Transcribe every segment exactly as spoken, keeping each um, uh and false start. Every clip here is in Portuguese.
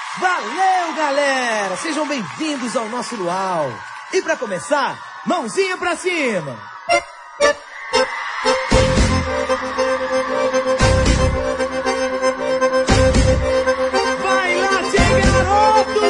Valeu, galera! Sejam bem-vindos ao nosso Luau. E pra começar, mãozinha pra cima! Vai lá, tchê, garoto!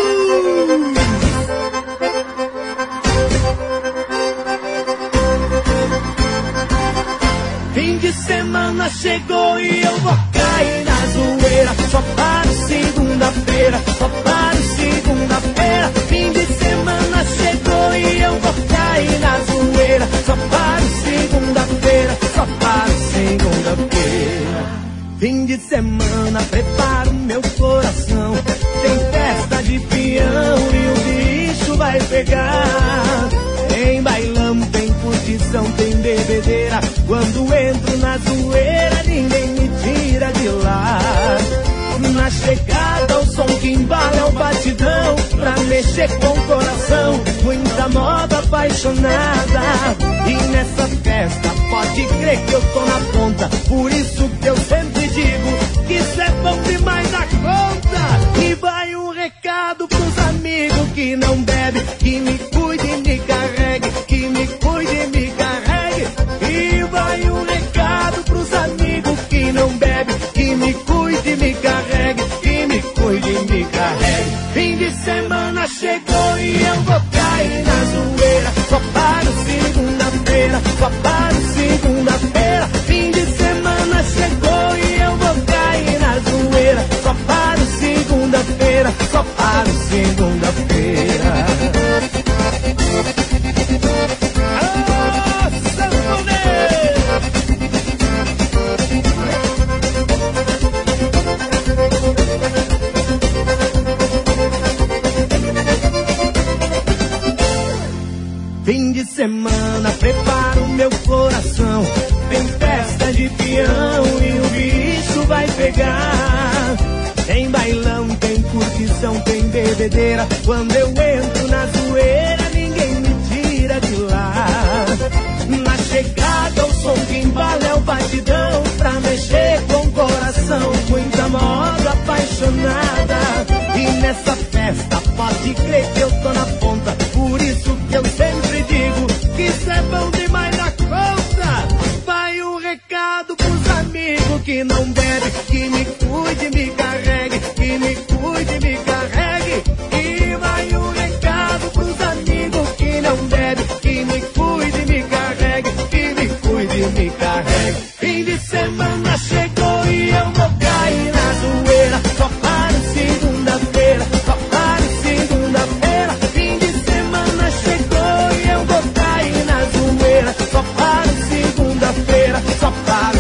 Fim de semana chegou e eu vou cair na zoeira. Só paro segunda-feira, só paro segunda-feira. Fim de semana chegou e eu vou cair na zoeira. Só paro segunda-feira, só paro segunda-feira. Fim de semana, preparo meu coração. Tem festa de peão e o bicho vai pegar. Tem bailão, tem curtição, tem bebedeira. Quando entro na zoeira, ninguém me tira de lá. Na chegada, o som que embala é o batidão. Pra mexer com o coração, muita moda apaixonada. E nessa festa, pode crer que eu tô na ponta. Por isso que eu sempre digo que isso é bom demais da conta. E vai um recado pros amigos que não bebem, que me cuide e me carregue, que me cuide e me carregue. E vai um recado pros amigos que não bebem, que me cuide e me carregue, que me cuide e me carregue. Fim de semana chegou e eu vou cair na zoeira. Só paro segunda-feira, só paro segunda-feira. Fim de semana chegou e eu vou cair na zoeira. Só paro segunda-feira, só paro segunda-feira. Fim de semana, preparo meu coração. Tem festa de peão e o bicho vai pegar. Tem bailão, tem curtição, tem bebedeira. Quando eu entro na zoeira, ninguém me tira de lá. Na chegada, o som que embala é o batidão. Pra mexer com o coração, muita moda apaixonada. E nessa festa, pode crer que eu tô na ponta. Por isso que eu sempre digo que isso é bom demais da conta. Vai um recado pros amigos que não bebem, que me cuide e me carregue, que me cuide e me carregue. E vai um recado pros amigos que não bebem, que me cuide e me carregue, que me cuide e me carregue. Fim de semana chegou e eu vou cair na zoeira. Só paro segunda-feira, só paro segunda-feira. Fim de semana chegou e eu vou cair na zoeira. Só paro segunda-feira, só paro